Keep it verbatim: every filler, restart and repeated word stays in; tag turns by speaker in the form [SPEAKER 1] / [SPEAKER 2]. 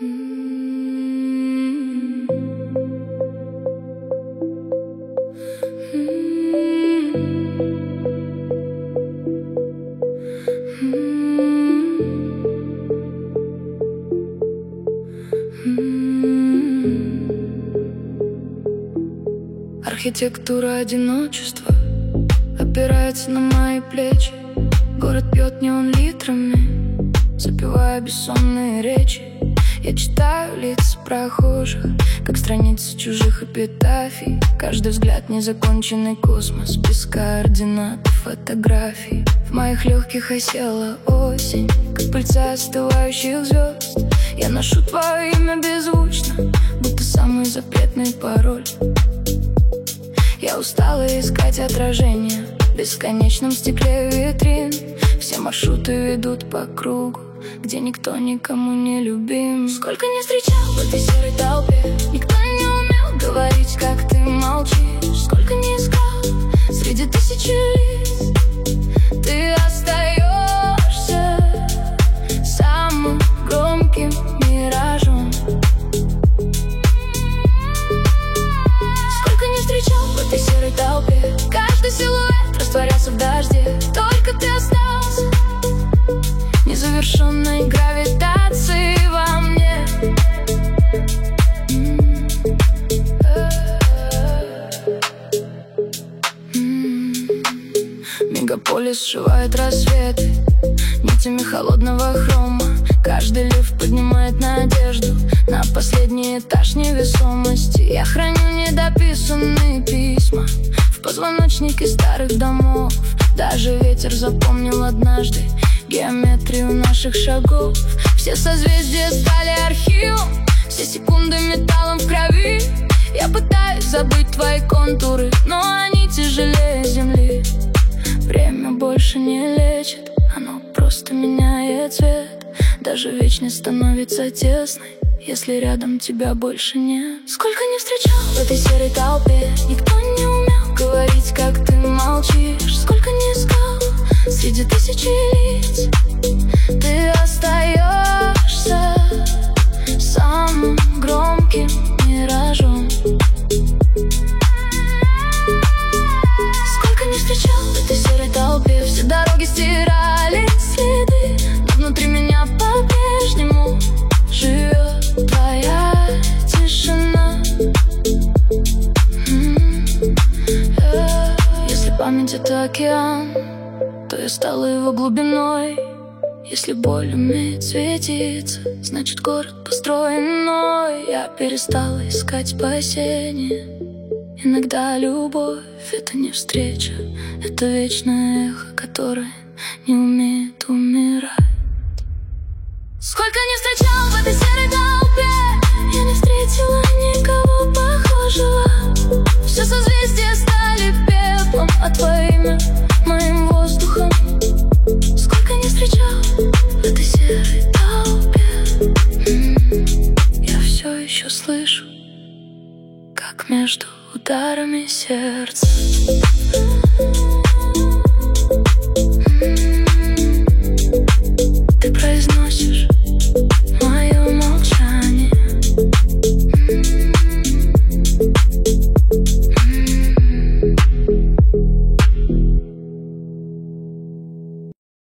[SPEAKER 1] Архитектура одиночества опирается на мои плечи. Город пьет неон литрами, запивая бессонные речи. Я читаю лица прохожих, как страницы чужих эпитафий. Каждый взгляд — незаконченный космос, без координат и фотографий. В моих легких осела осень, как пыльца остывающих звезд. Я ношу твое имя беззвучно, будто самый запретный пароль. Я устала искать отражение в бесконечном стекле витрин. Все маршруты ведут по кругу, где никто никому не любим. Сколько не встречал в этой серой толпе, никто не умел говорить, как ты молчишь. Сколько не искал среди тысячи лиц, ты остаешься самым громким миражом. Сколько не встречал в этой серой толпе, каждый силуэт растворялся в дожде. Только ты остался незавершенной гравитацией во мне. Мегаполис сшивает рассветы нитями холодного хрома. Каждый лифт поднимает надежду на последний этаж невесомости. Я храню недописанные письма в позвоночнике старых домов. Даже ветер запомнил однажды геометрию наших шагов. Все созвездия стали архивом, все секунды металлом в крови. Я пытаюсь забыть твои контуры, но они тяжелее земли. Время больше не лечит, оно просто меняет цвет. Даже вечность становится тесной, если рядом тебя больше нет. Сколько не встречал в этой серой толпе, никто не умел говорить, как ты молчишь. Сколько не искал среди тысячи лиц, ты остаешься самым громким миражом. Сколько не встречал в этой серой толпе, все дороги стирали следы, но внутри меня по-прежнему живет твоя тишина. Если память — это океан, то я стала его глубиной. Если боль умеет светиться, значит город построен мной. Я перестала искать спасение. Иногда любовь — это не встреча, это вечное эхо, которое не умеет умирать. Сколько не встречал в этой серой толпе, я не встретила никого похожего. Все созвездия стали пеплом, а твое имя моим воздухом. Сколько не встречал в этой серой толпе, м-м, я все еще слышу, как между ударами сердца